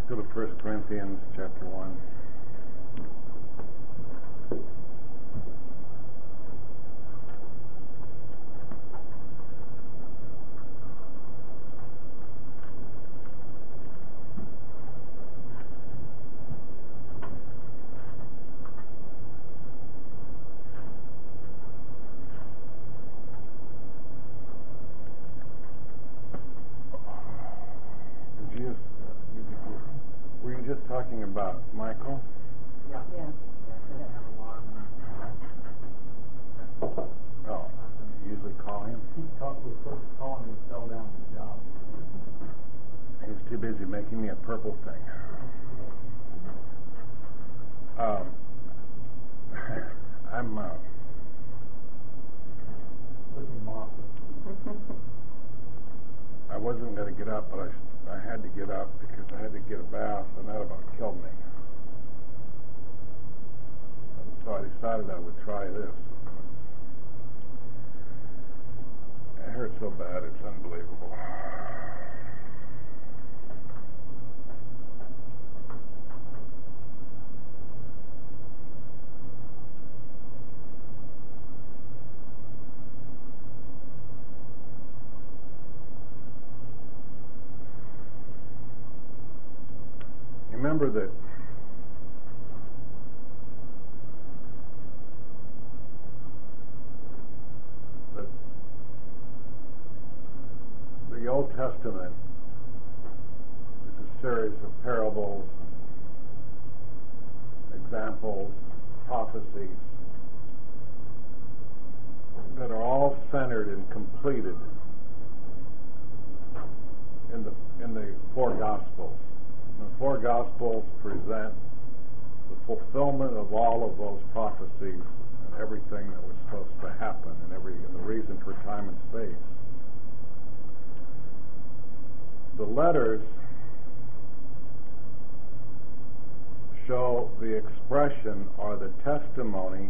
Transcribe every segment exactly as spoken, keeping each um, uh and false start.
Go to First Corinthians chapter one. Talking about Michael? Yeah. Yeah. Oh, you usually call him? He called, was supposed to call him and he fell down the job. He's too busy making me a purple thing. Um, I'm uh, looking mossy. I wasn't going to get up, but I I had to get up because I had to get a bath, and that about killed me. And so I decided I would try this. It hurts so bad, it's unbelievable. Remember that that the Old Testament is a series of parables, examples, prophecies that are all centered and completed in the in the four Gospels. The four Gospels present the fulfillment of all of those prophecies and everything that was supposed to happen, and every and the reason for time and space. The letters show the expression or the testimony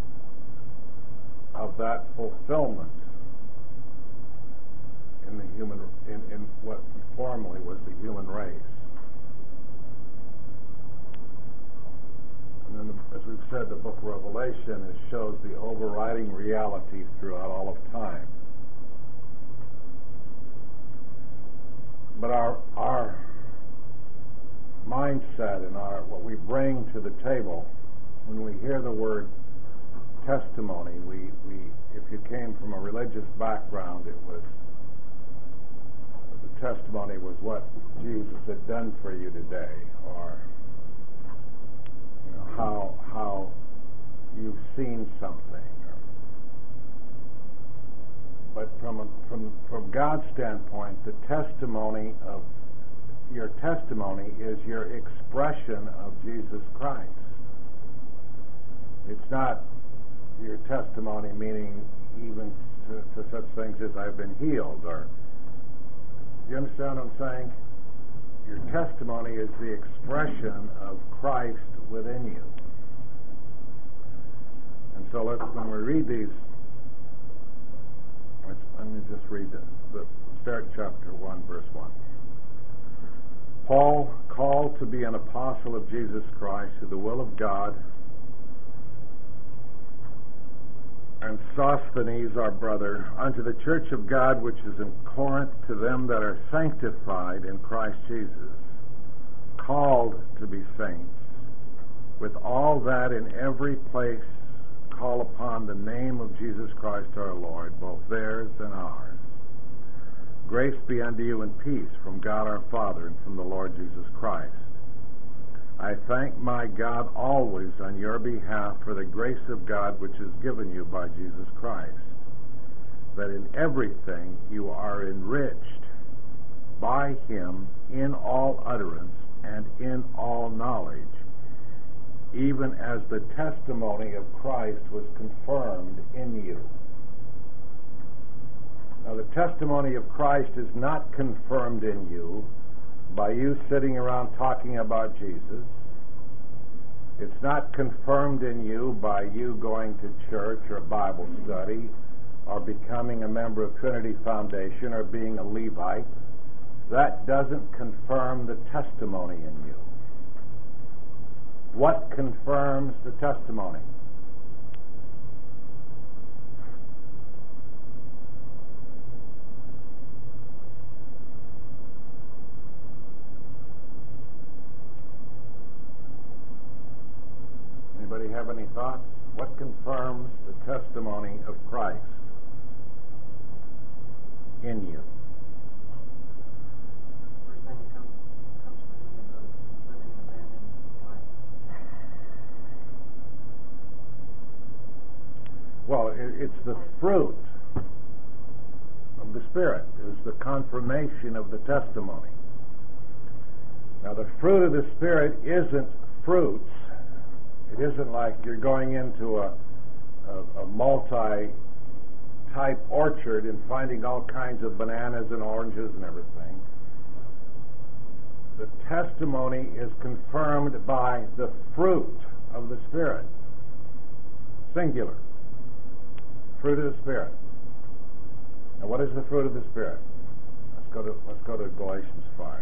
of that fulfillment in the human in, in what formerly was the human race. And then, the, as we've said, the book of Revelation is, shows the overriding reality throughout all of time. But our our mindset and our what we bring to the table when we hear the word testimony, we, we if you came from a religious background, it was the testimony was what Jesus had done for you today, or how how you've seen something. But from a, from from God's standpoint, the testimony of your testimony is your expression of Jesus Christ. It's not your testimony meaning even to, to such things as I've been healed, or you understand what I'm saying? Your testimony is the expression of Christ within you. And so let's, when we read these, let's, let me just read the, the start chapter one, verse one. Paul, called to be an apostle of Jesus Christ through the will of God, and Sosthenes our brother, unto the church of God which is in Corinth, to them that are sanctified in Christ Jesus, called to be saints, with all that in every place call upon the name of Jesus Christ our Lord, both theirs and ours. Grace be unto you and peace from God our Father and from the Lord Jesus Christ. I thank my God always on your behalf for the grace of God which is given you by Jesus Christ, that in everything you are enriched by him in all utterance and in all knowledge, even as the testimony of Christ was confirmed in you. Now, the testimony of Christ is not confirmed in you by you sitting around talking about Jesus. It's not confirmed in you by you going to church or Bible study or becoming a member of Trinity Foundation or being a Levite. that doesn't confirm the testimony in you. What confirms the testimony? Anybody have any thoughts? What confirms the testimony of Christ in you? First thing that comes, comes to me is a living an abandoned life. Well, it, it's the fruit of the Spirit. It's the confirmation of the testimony. Now, the fruit of the Spirit isn't fruits. It isn't like you're going into a, a, a multi-type orchard and finding all kinds of bananas and oranges and everything. The testimony is confirmed by the fruit of the Spirit. Singular. Fruit of the Spirit. Now, what is the fruit of the Spirit? Let's go to let's go to Galatians five.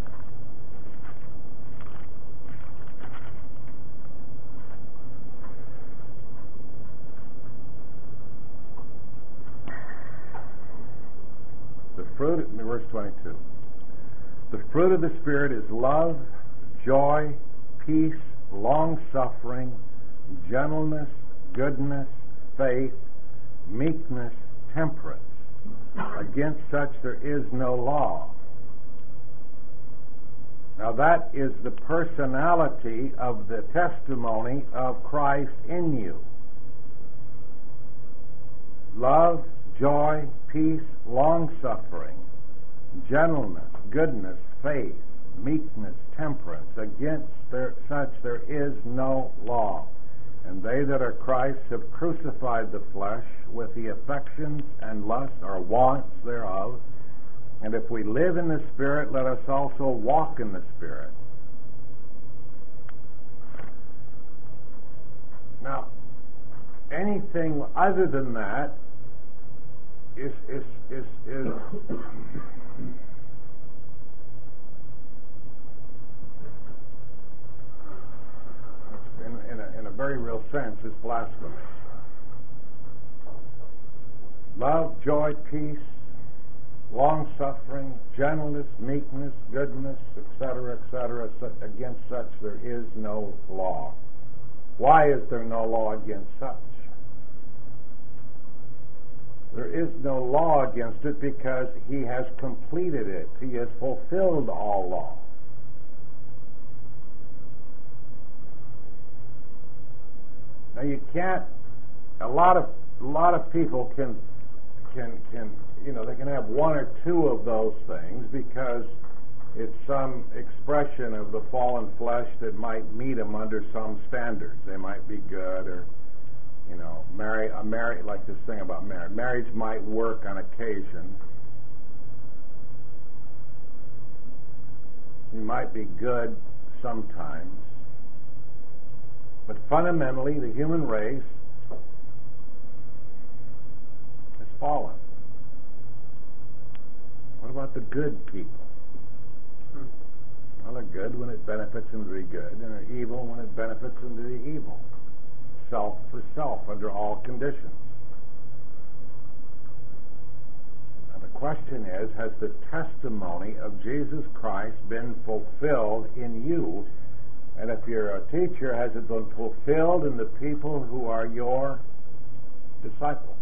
The fruit, verse twenty-two. The fruit of the Spirit is love, joy, peace, long-suffering, gentleness, goodness, faith, meekness, temperance. Against such there is no law. Now that is the personality of the testimony of Christ in you. Love, joy, peace, long-suffering, gentleness, goodness, faith, meekness, temperance. Against there, such there is no law. And they that are Christ's have crucified the flesh with the affections and lusts or wants thereof. And if we live in the Spirit, let us also walk in the Spirit. Now, anything other than that is is is is in, in, a, in a very real sense is blasphemous. Love, joy, peace, long-suffering, gentleness, meekness, goodness, et cetera, et cetera. Against such there is no law. Why is there no law against such? There is no law against it because he has completed it. He has fulfilled all law. Now you can't. A lot of a lot of people can can can you know they can have one or two of those things because it's some expression of the fallen flesh that might meet them under some standards. They might be good, or you know, marry a marriage like this thing about marriage. Marriage might work on occasion. You might be good sometimes, but fundamentally, the human race has fallen. What about the good people? Well, they're good when it benefits them to be good, and they're evil when it benefits them to be evil. Self for self under all conditions. Now the question is, has the testimony of Jesus Christ been fulfilled in you? And if you're a teacher, has it been fulfilled in the people who are your disciples?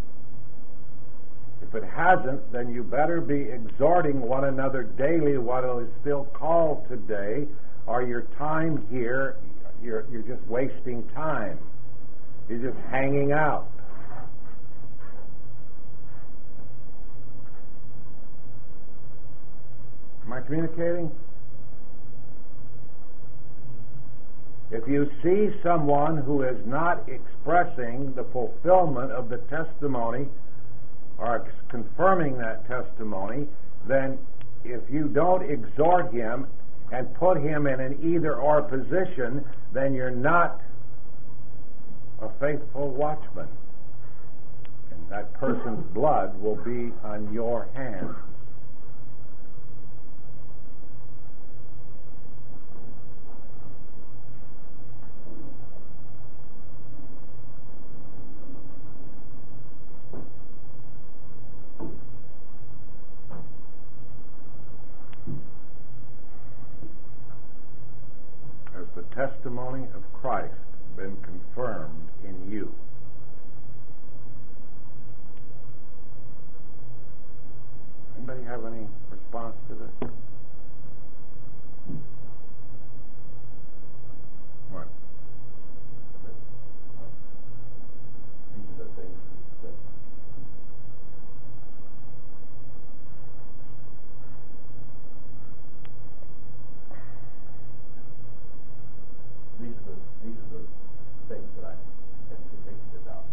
If it hasn't, then you better be exhorting one another daily while it is still called today, or your time here, you're, you're just wasting time. You're just hanging out. Am I communicating? If you see someone who is not expressing the fulfillment of the testimony or confirming that testimony, then if you don't exhort him and put him in an either-or position, then you're not a faithful watchman. And that person's blood will be on your hands. testimony of Christ been confirmed in you? Anybody have any response to this? What? These are the things that these are the these are the things that I am convicted about.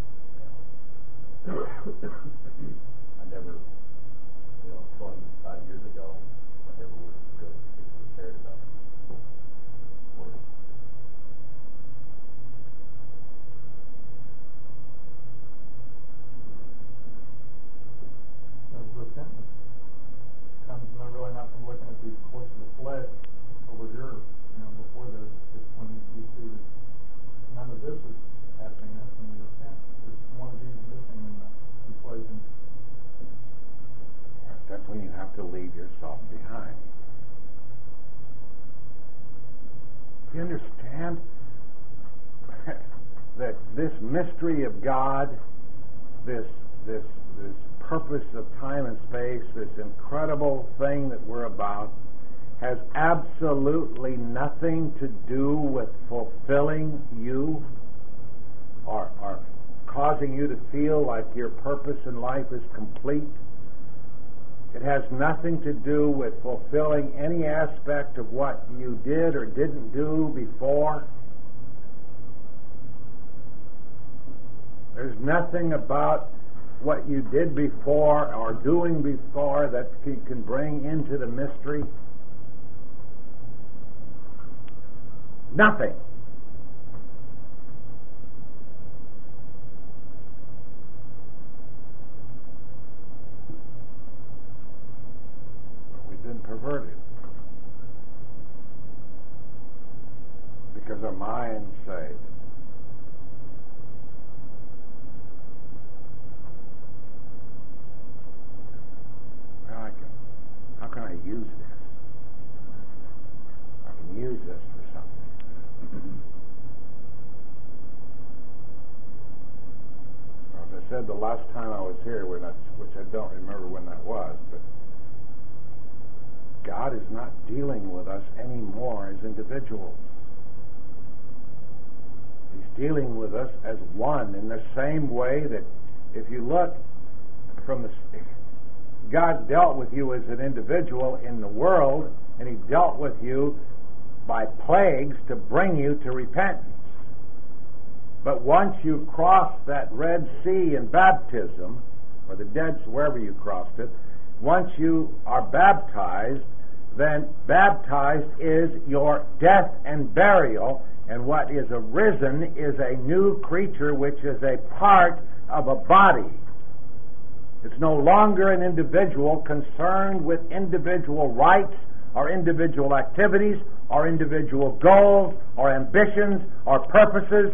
I never, you know, twenty-five years ago, I never would have really particularly cared about work. Repentance comes not really not from looking at these works of the flesh over here, you know, before this. It's when you see that none of this is happening, that's when you repent. There's one of these missing in the equation. That's when you have to leave yourself behind. Do you understand that this mystery of God, this this this purpose of time and space, this incredible thing that we're about, has absolutely nothing to do with fulfilling you or, or causing you to feel like your purpose in life is complete? It has nothing to do with fulfilling any aspect of what you did or didn't do before. There's nothing about what you did before or doing before that you can bring into the mystery. Nothing. We've been perverted because our mind's saved. Well, I can, how can I use this? I can use this for something. Well, as I said the last time I was here, when I, which I don't remember when that was, but God is not dealing with us anymore as individuals. He's dealing with us as one in the same way that if you look from the... God dealt with you as an individual in the world, and He dealt with you by plagues to bring you to repentance. But once you cross that Red Sea in baptism, or the Dead Sea, wherever you crossed it, once you are baptized, then baptized is your death and burial, and what is arisen is a new creature which is a part of a body. It's no longer an individual concerned with individual rights or individual activities or individual goals or ambitions or purposes.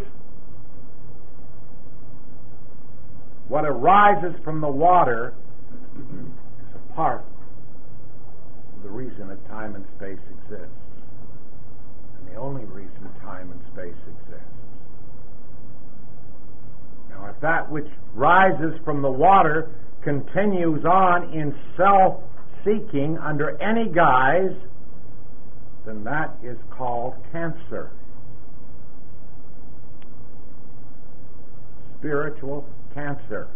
What arises from the water is a part of the reason that time and space exists, and the only reason time and space exists. Now, if that which rises from the water continues on in self-seeking under any guise, then that is called cancer. Spiritual cancer.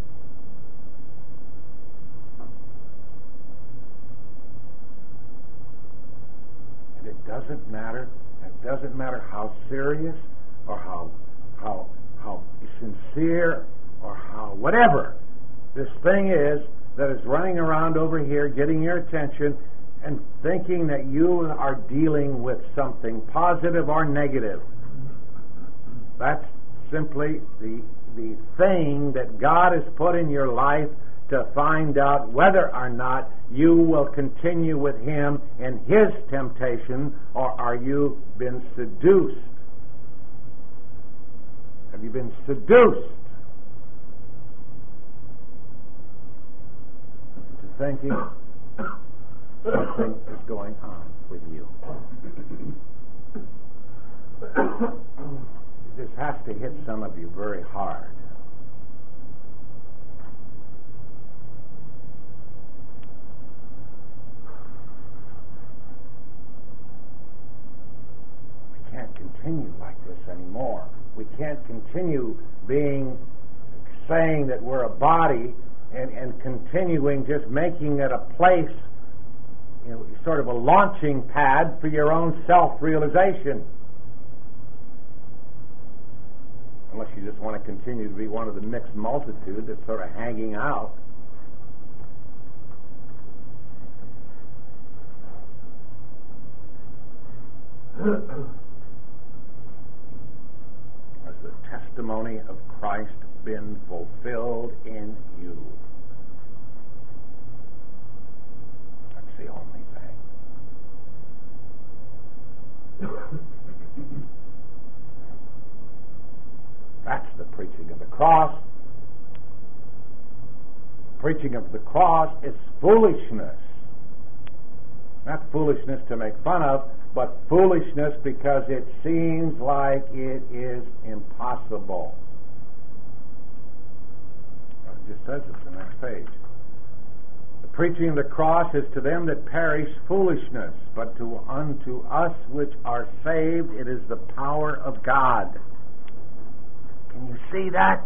And it doesn't matter, it doesn't matter how serious or how how how sincere or how whatever this thing is that is running around over here getting your attention and thinking that you are dealing with something positive or negative. That's simply the the thing that God has put in your life to find out whether or not you will continue with Him in His temptation, or are you been seduced? Have you been seduced into thinking something is going on with you? This has to hit some of you very hard. We can't continue like this anymore. We can't continue being, saying that we're a body and, and continuing just making it a place, you know, sort of a launching pad for your own self-realization. Unless you just want to continue to be one of the mixed multitude that's sort of hanging out. Has the testimony of Christ been fulfilled in you? That's the only thing. That's the preaching of the cross. Preaching of the cross is foolishness. Not foolishness to make fun of, but foolishness because it seems like it is impossible. It just says it in the next page. The preaching of the cross is to them that perish foolishness, but to unto us which are saved it is the power of God. Can you see that?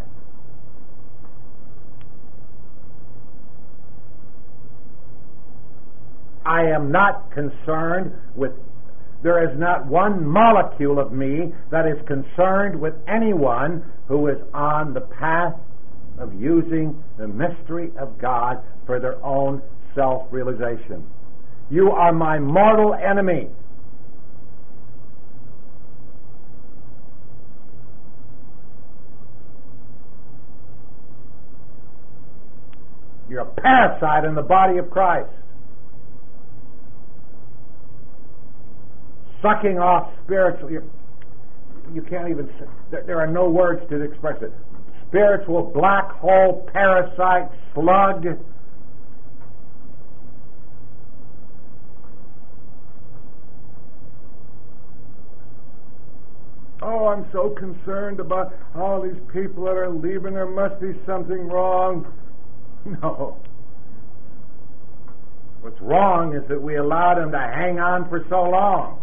I am not concerned with, there is not one molecule of me that is concerned with anyone who is on the path of using the mystery of God for their own self-realization. You are my mortal enemy. You're a parasite in the body of Christ. Sucking off spiritual. You, you can't even. There, there are no words to express it. Spiritual black hole, parasite, slug. Oh, I'm so concerned about all these people that are leaving. There must be something wrong. No. What's wrong is that we allowed them to hang on for so long.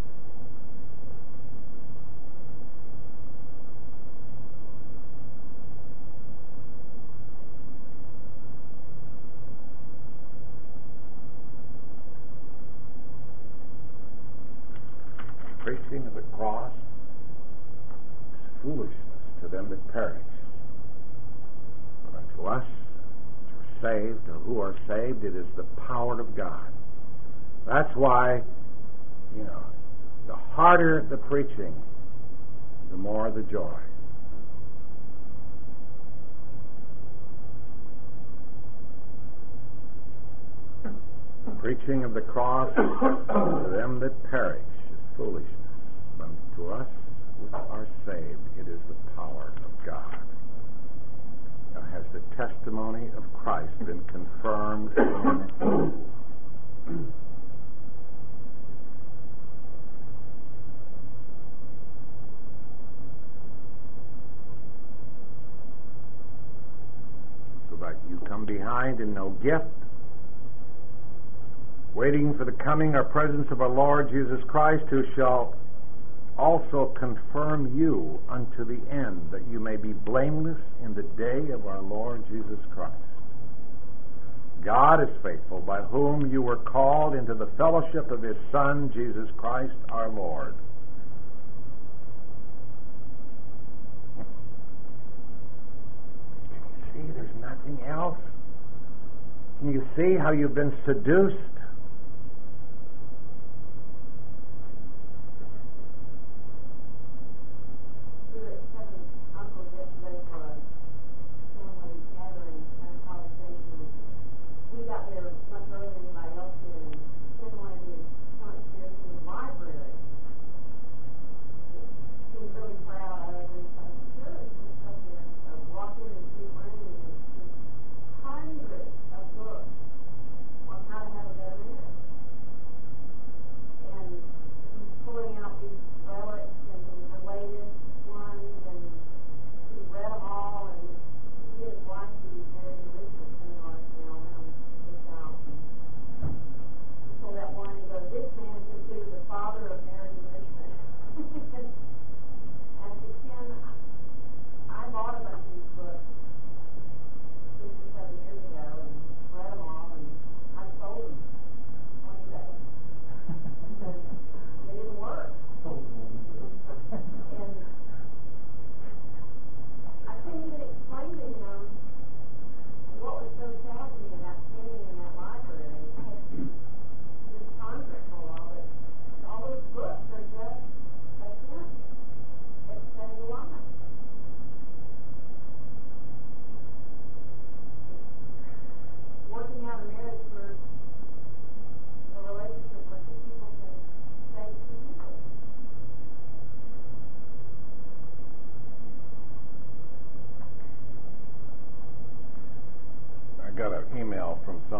Preaching of the cross is foolishness to them that perish. But unto us saved, or who are saved, it is the power of God. That's why, you know, the harder the preaching, the more the joy. Preaching of the cross to them that perish is foolishness, but to us which are saved, it is the power of God. Now, has the testimony of Christ been confirmed in you? So that you come behind in no gift, waiting for the coming or presence of our Lord Jesus Christ, who shall also confirm you unto the end, that you may be blameless in the day of our Lord Jesus Christ. God is faithful, by whom you were called into the fellowship of His Son, Jesus Christ our Lord. Can you see there's nothing else? Can you see how you've been seduced? Hundreds of books on how to have a better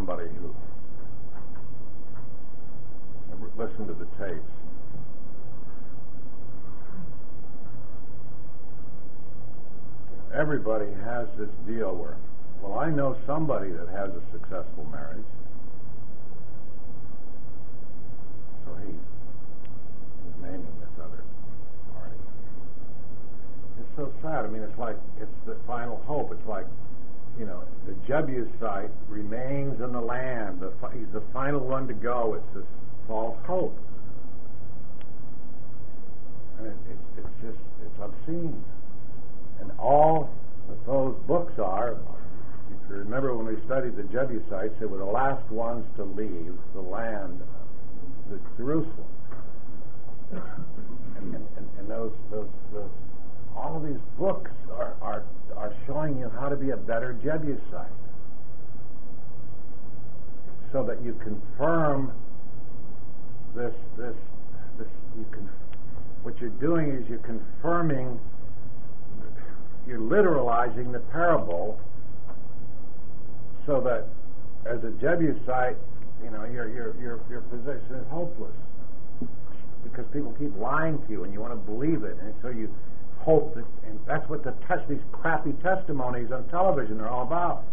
somebody who listened to the tapes. Everybody has this deal where, well, I know somebody that has a successful marriage. So he is naming this other party. It's so sad. I mean, it's like, it's the final hope. It's like, you know, the Jebusite remains in the land. The, he's the final one to go. It's this false hope. And it, it, it's just, it's obscene. And all that those books are, if you remember when we studied the Jebusites, they were the last ones to leave the land, the Jerusalem. And, and, and those, those, those, all of these books are, are, are showing you how to be a better Jebusite, so that you confirm this, this, this, you can, what you're doing is you're confirming, you're literalizing the parable, so that as a Jebusite, you know, your your your your position is hopeless, because people keep lying to you, and you want to believe it, and so you hope that, and that's what the test, these crappy testimonies on television are all about.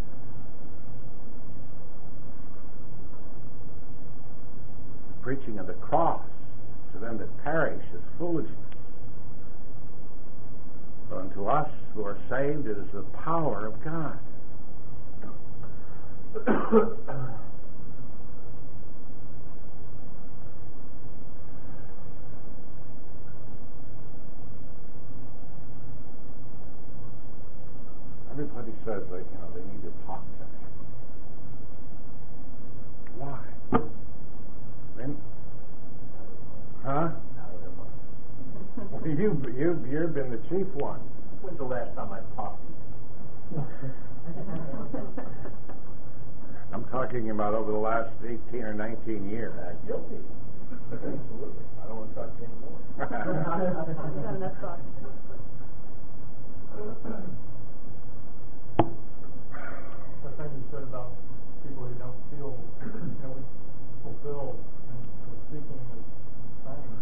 The preaching of the cross to them that perish is foolishness. But unto us who are saved, it is the power of God. Everybody says that, you know, they need to talk to me. Why? Then, huh? Well, you, you, you've been the chief one. When's the last time I talked to you? I'm talking about over the last eighteen or nineteen years. Uh, guilty. Absolutely. I don't want to talk to you anymore. The thing you said about people who don't feel, you know, fulfilled and seeking this thing.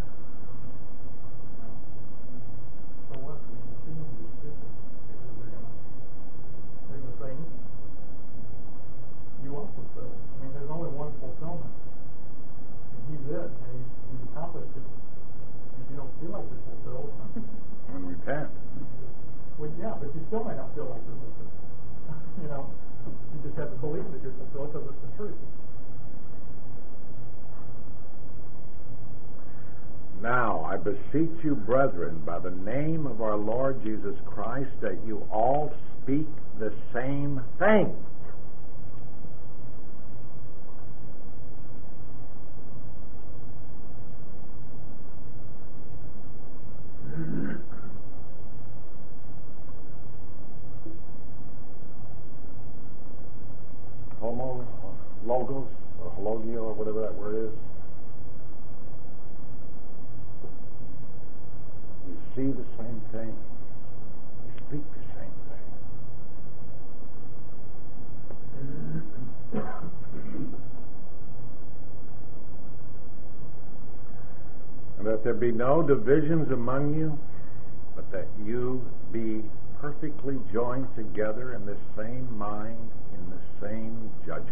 So what? I mean, the seeing is different, because they're gonna they're gonna say you are fulfilled. I mean, there's only one fulfillment, and He's it, and He's, he's accomplished it. If you don't feel like you're fulfilled, And repent. well, yeah, but you still may not feel like you're fulfilled. You know, you just have to believe that you're fulfilled because it's the truth. Now I beseech you, brethren, by the name of our Lord Jesus Christ, that you all speak the same thing. Homo, logos, or hologio, or whatever that word is. You see the same thing. You speak the same thing. And that there be no divisions among you, but that you be perfectly joined together in the same mind, in the same judgment.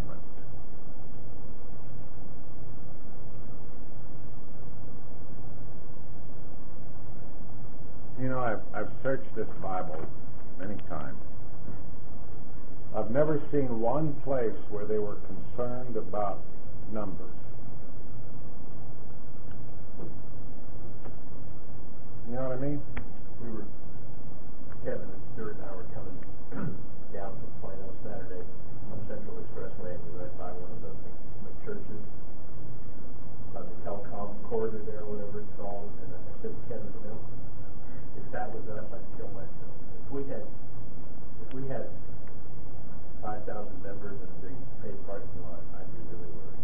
You know, I've, I've searched this Bible many times. I've never seen one place where they were concerned about numbers. You know what I mean? We were, Kevin and Stuart and I were coming down from Plano Saturday on Central Expressway, and we went by one of the churches by the telecom corridor there, whatever it's called, and I said to Kevin, you know, if that was us, I'd kill myself. If we had, if we had five thousand members and a big paid parking lot, I'd be really worried.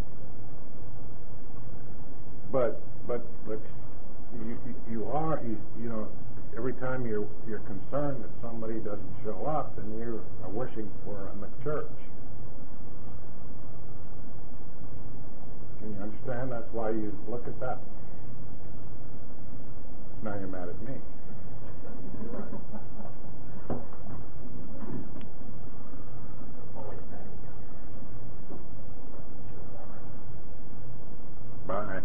But, but, but you, you are, you, you know, every time you're you're concerned that somebody doesn't show up, then you are wishing for them at church. Can you understand? That's why you look at that. Now you're mad at me. Bye.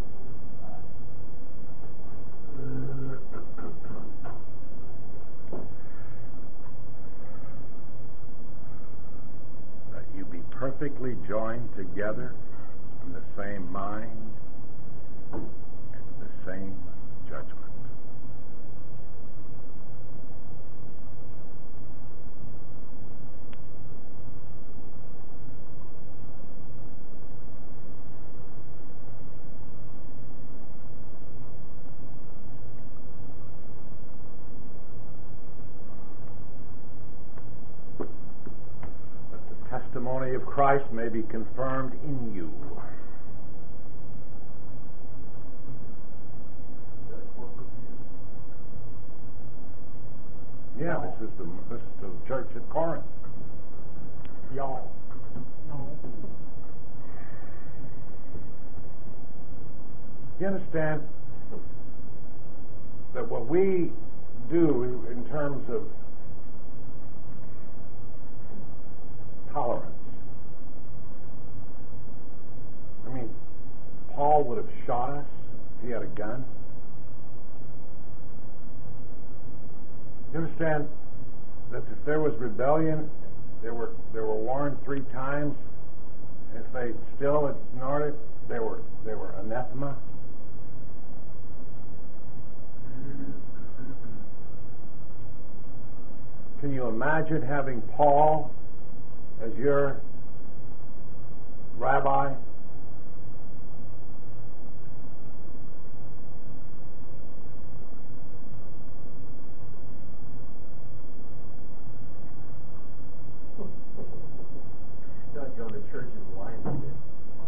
That you be perfectly joined together in the same mind and the same judgment. Testimony of Christ may be confirmed in you. Yeah, this is the this is the church at Corinth. Y'all. No. You understand that what we do in terms of tolerance. I mean, Paul would have shot us if he had a gun. You understand that if there was rebellion, they were they were warned three times. If they still ignored it, they were they were anathema. Can you imagine having Paul as your rabbi? Not going to church is lying to you.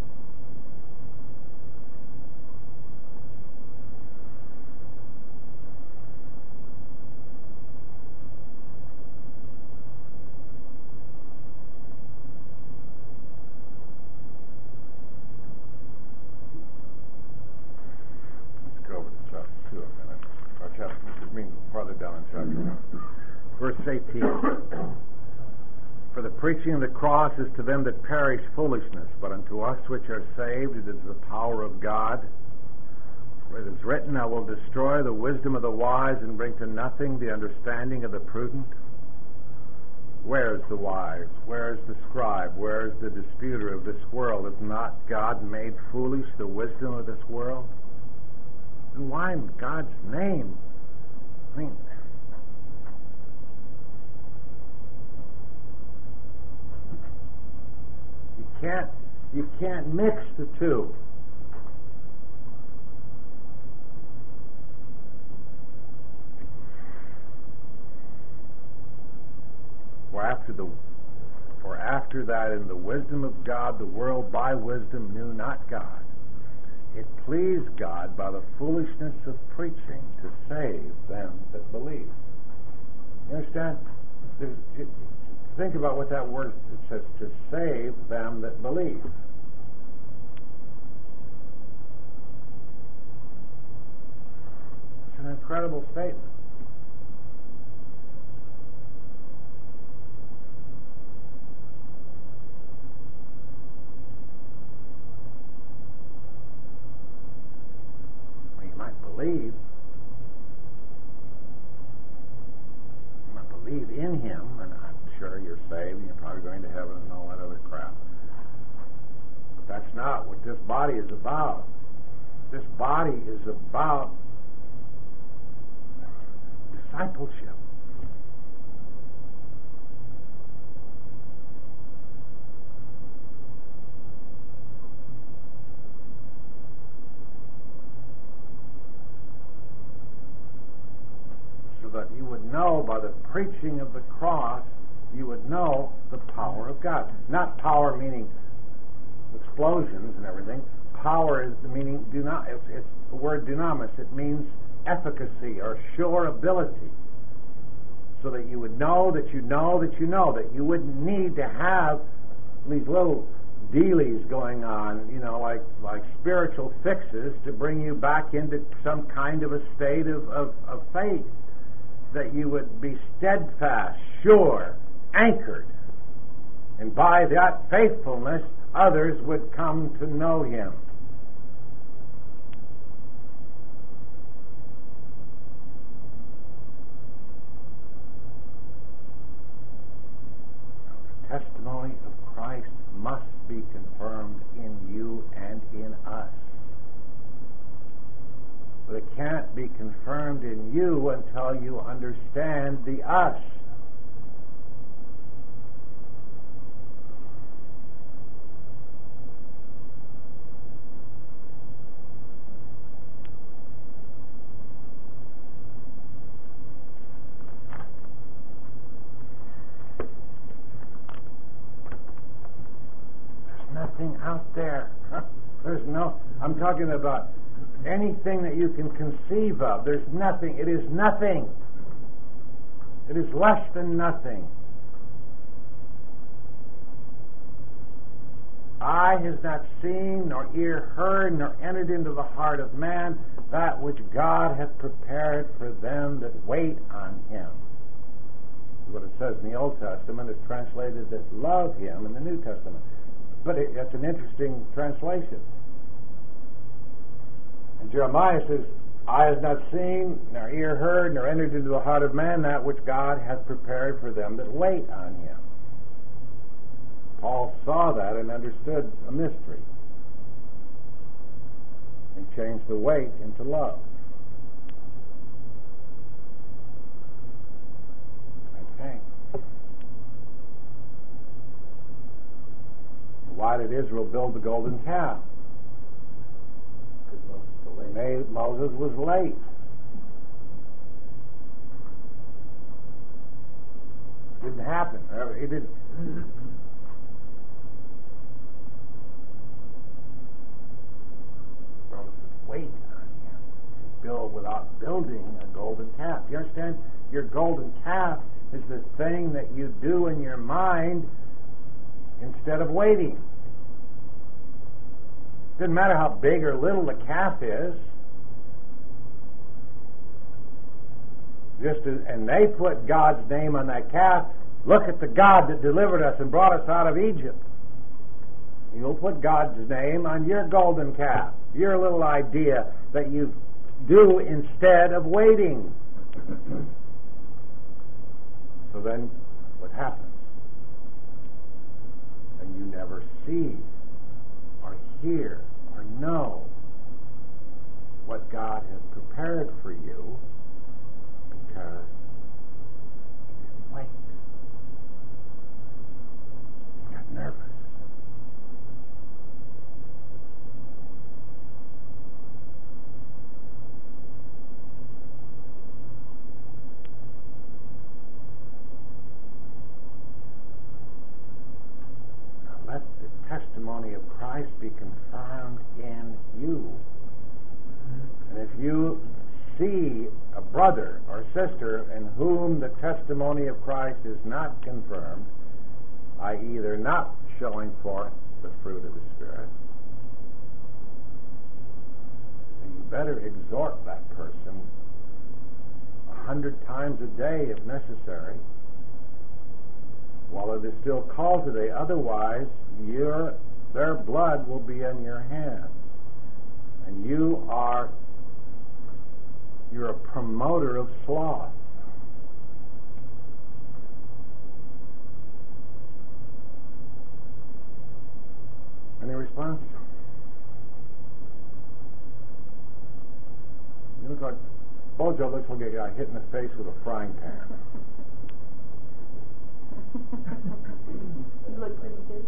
Verse eighteen. For the preaching of the cross is to them that perish foolishness, but unto us which are saved it is the power of God. For it is written, I will destroy the wisdom of the wise and bring to nothing the understanding of the prudent. Where is the wise? Where is the scribe? Where is the disputer of this world? Has not God made foolish the wisdom of this world? And why in God's name? I mean, you can't you can't mix the two. For after the for after that in the wisdom of God the world by wisdom knew not God. It pleased God by the foolishness of preaching to save them that believe. You understand? Think about what that word it says, to save them that believe. It's an incredible statement. Believe, you might believe in Him, and I'm sure you're saved, and you're probably going to heaven and all that other crap. But that's not what this body is about. This body is about discipleship. That you would know by the preaching of the cross, you would know the power of God. Not power meaning explosions and everything. Power is the meaning, do not, it's, it's the word dunamis. It means efficacy or sure ability. So that you would know that you know that you know that you wouldn't need to have these little dealies going on, you know, like like spiritual fixes to bring you back into some kind of a state of, of, of faith, that you would be steadfast, sure, anchored, and by that faithfulness others would come to know Him. The testimony of Christ must be confirmed in you and in us. But it can't be confirmed in you until you understand the us. Out there. There's no, I'm talking about anything that you can conceive of. There's nothing. It is nothing. It is less than nothing. Eye has not seen, nor ear heard, nor entered into the heart of man that which God hath prepared for them that wait on Him. What it says in the Old Testament is translated that love Him in the New Testament. But it, that's an interesting translation. And Jeremiah says, eye has not seen, nor ear heard, nor entered into the heart of man that which God hath prepared for them that wait on Him. Paul saw that and understood a mystery, and changed the wait into love. Okay. Why did Israel build the golden calf? Because Moses was late. Moses was late. It didn't happen. It didn't. Moses wait on Him. Build without building a golden calf. You understand? Your golden calf is the thing that you do in your mind instead of waiting. Doesn't matter how big or little the calf is. Just as, and they put God's name on that calf. Look at the God that delivered us and brought us out of Egypt. You'll put God's name on your golden calf, your little idea that you do instead of waiting. So then, what happens? And you never see or hear or know what God has prepared for you because you didn't wait. You got nervous. Let the testimony of Christ be confirmed in you. And if you see a brother or sister in whom the testimony of Christ is not confirmed, that is either not showing forth the fruit of the Spirit, then you better exhort that person a hundred times a day if necessary, while it is still called today. Otherwise, your their blood will be in your hands, and you are you're a promoter of sloth. Any response? You look like Bojo looks like a guy hit in the face with a frying pan. You look pretty good.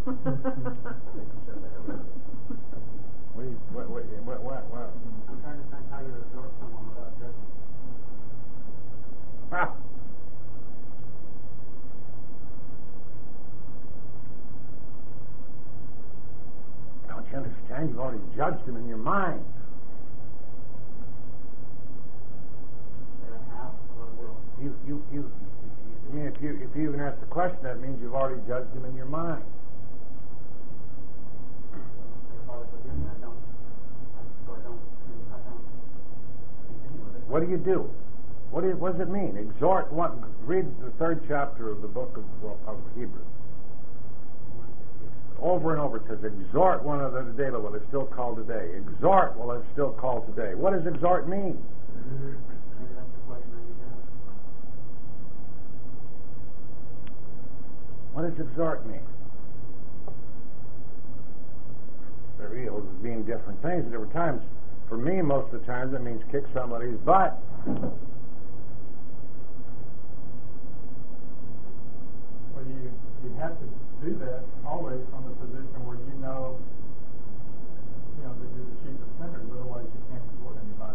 What, you, what, what, what, what, what? I'm trying to think how you exhort someone without judging. Ah. Don't you understand? You've already judged him in your mind. Say a half or a will. You, you, you. I mean, if you if you even ask the question, that means you've already judged him in your mind. What do you do? What, is, what does it mean? Exhort one. Read the third chapter of the book of, of Hebrews. Over and over it says, exhort one another daily while it's still called today. Exhort while it's still called today. What does exhort mean? What does exhort mean? There will mean different things at different times. For me, most of the times, it means kick somebody's butt. Well, you you have to do that always from the position where you know, you know, that you're the chief of sinners. Otherwise, you can't exhort anybody.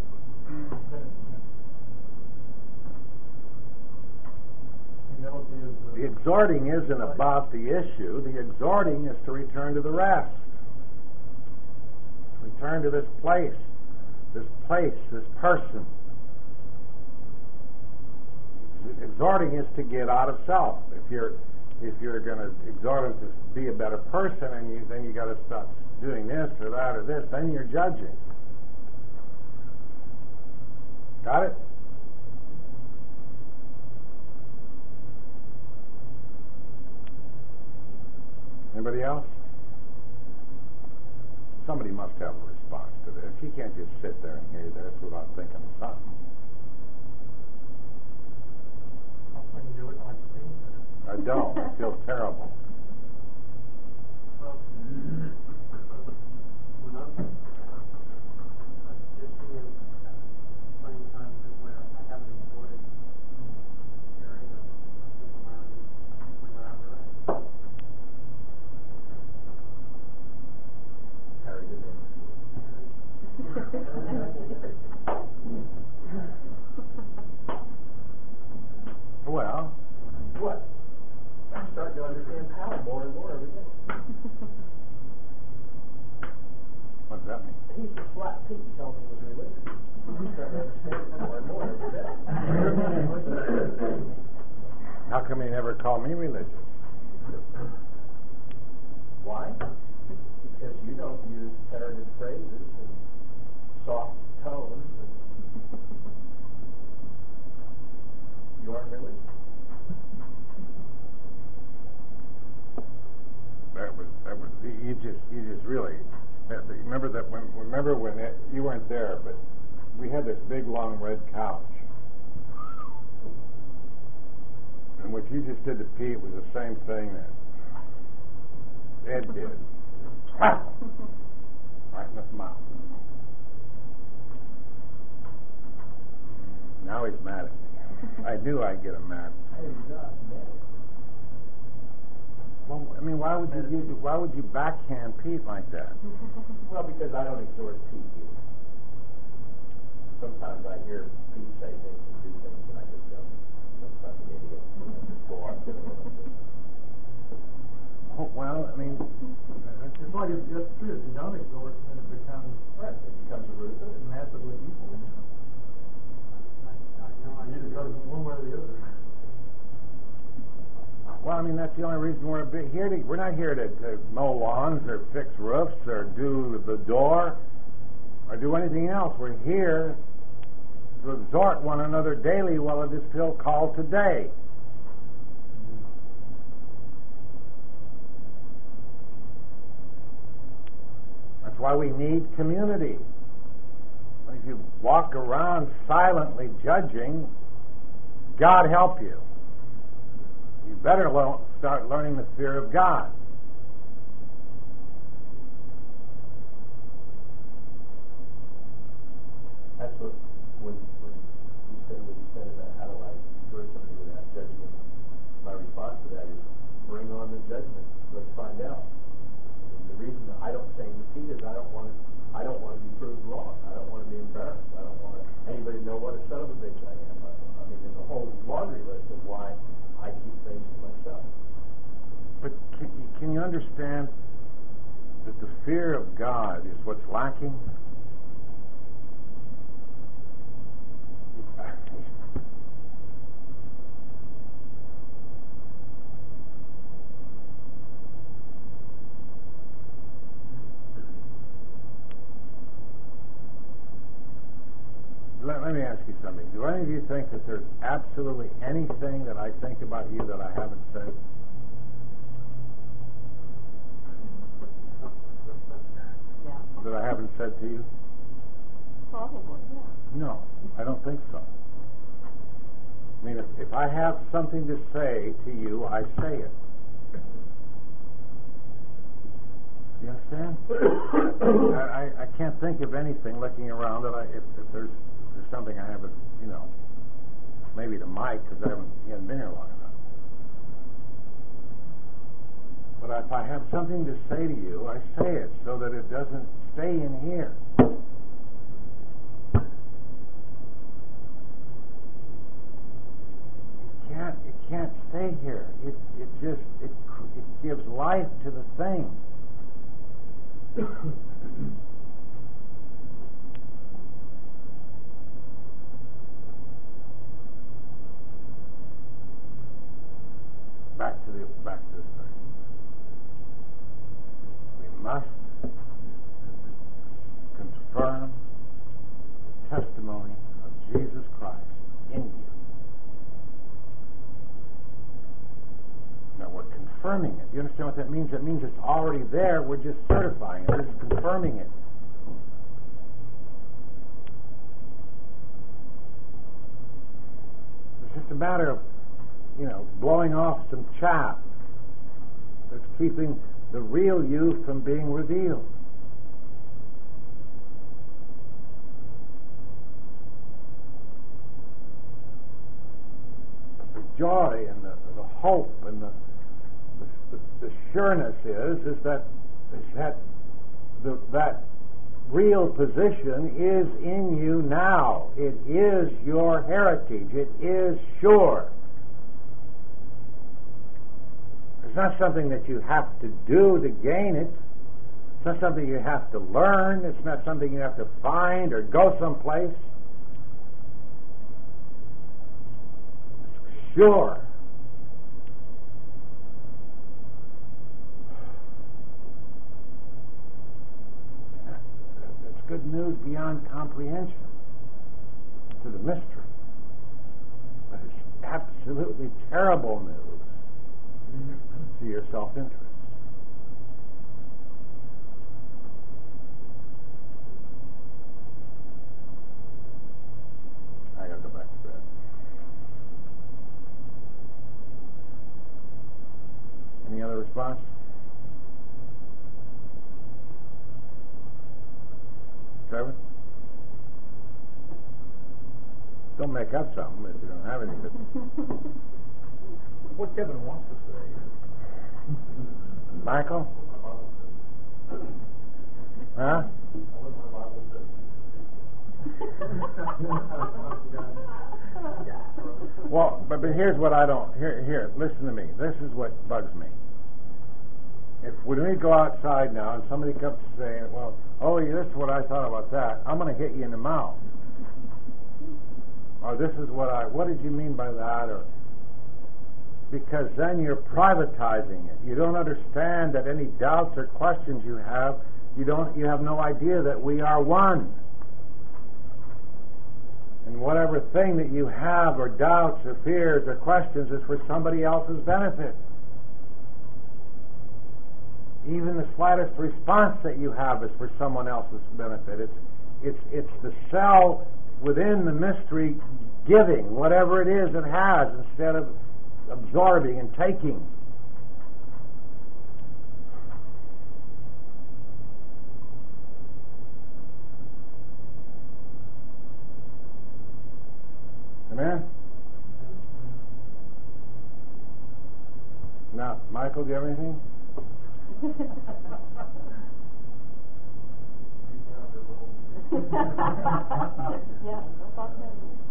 Humility is the, The exhorting isn't about the issue. The exhorting is to return to the rest. Return to this place, this place, this person. Exhorting is to get out of self. If you're if you're going to exhort them to be a better person, and you, then you got to stop doing this or that or this, then you're judging. Got it? Anybody else? Somebody must have a response to this. You can't just sit there and hear this without thinking of something. you're looking like a screen I don't. It feels terrible. Well, when I'm just being plenty of times where I haven't avoided hearing or people around me when they're out there. Harry did it. Well, What? I'm starting to understand Hal more and more every day. what does that mean? He's a flat Pete telling me he was religious. I'm starting to understand it more and more every day. How come he never called me religious? Why? Because you don't use parroted phrases and soft tones. And you aren't religious. That was that was you just you just really remember that when remember when it, you weren't there, but we had this big long red couch, and what you just did to Pete was the same thing that Ed did. Right in the mouth. Now he's mad at me. I knew I'd get him mad. I am not mad. Well, I mean, why would you, you why would you backhand Pete like that? Well, because I don't exhort Pete either. Sometimes I hear Pete say things and do things, and I just go, "That's not an idiot." I just go on doing what I'm doing. Oh, well, I mean, It's like it's just true. If you don't exhort, then it becomes Right, it becomes a root of it. massively evil. I, I know I It either goes one way or the other. well, I mean, that's the only reason we're a bit here. To, we're not here to, to mow lawns or fix roofs or do the door or do anything else. We're here to exhort one another daily while it is still called today. That's why we need community. If you walk around silently judging, God help you. You better lo- start learning the fear of God. That's what when when you said what you said about how do I exhort somebody without judging them. My response to that is bring on the judgment. Let's find out. And the reason that I don't say Pete is I don't want to I don't want to be proved wrong. I don't want to be embarrassed. I don't want anybody to know what a son of a bitch I am. I, I mean, there's a whole laundry list of why I keep things to myself. But can, can you understand that the fear of God is what's lacking? let, let me ask you something. Do any of you think that there's absolutely anything that I think about you that I haven't said? Yeah, That I haven't said to you? probably, yeah. No, I don't think so. I mean, if, if I have something to say to you, I say it. You understand? I, I, I can't think of anything looking around that I, if, if there's if there's something I haven't, you know, maybe to Mike because I haven't, he hasn't been here long enough. But if I have something to say to you, I say it so that it doesn't stay in here. It can't, it can't stay here. It, it just, it, it gives life to the thing. Back to the back to the thing. We must confirm the testimony of Jesus Christ in you. Now we're confirming it. You understand what that means? It means it's already there. We're just certifying it. We're just confirming it. It's just a matter of, you know, blowing off some chaff that's keeping the real you from being revealed. The joy and the, the hope and the The, the sureness is is that is that the, that real position is in you now. It is your heritage. It is sure. It's not something that you have to do to gain it. It's not something you have to learn. It's not something you have to find or go someplace. It's sure. Good news beyond comprehension to the mystery. But it's absolutely terrible news to your self-interest. I gotta go back to bed. Any other response? Trevor? Don't make up something if you don't have anything. What Kevin wants to say. Michael? Huh? Well, but, but here's what I don't... Here, here, listen to me. This is what bugs me. If when we go outside now and somebody comes saying, well, oh, this is what I thought about that, I'm going to hit you in the mouth. Or this is what I, what did you mean by that? Or because then you're privatizing it. You don't understand that any doubts or questions you have, you don't, you have no idea that we are one. And whatever thing that you have or doubts or fears or questions is for somebody else's benefit. Even the slightest response that you have is for someone else's benefit. It's it's it's the cell within the mystery giving whatever it is it has instead of absorbing and taking. Amen? Now, Michael, do you have anything? Yeah, no problem.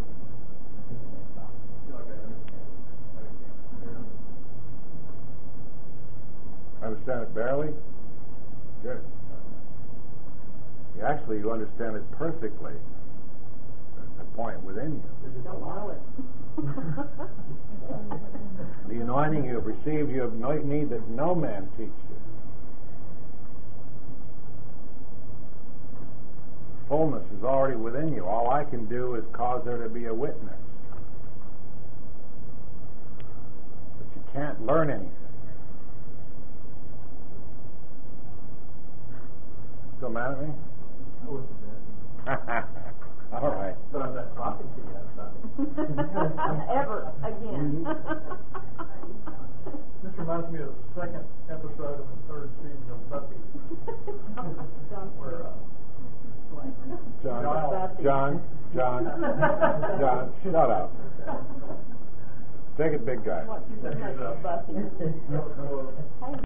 Understand it barely? Good. You actually, you understand it perfectly. That's the point within you. Don't know it. The anointing you have received, you have no need that no man teach you. fullness is already within you. All I can do is cause there to be a witness. But you can't learn anything. Still mad at me? I wasn't there. All right. But I'm not talking to you, I'm sorry. Ever again. This reminds me of the second episode of the third season of Buffy, where, uh, John, Buffy. John, John, John, shut up. Take it, big guy. What you just make of Buffy. no, no, Hey,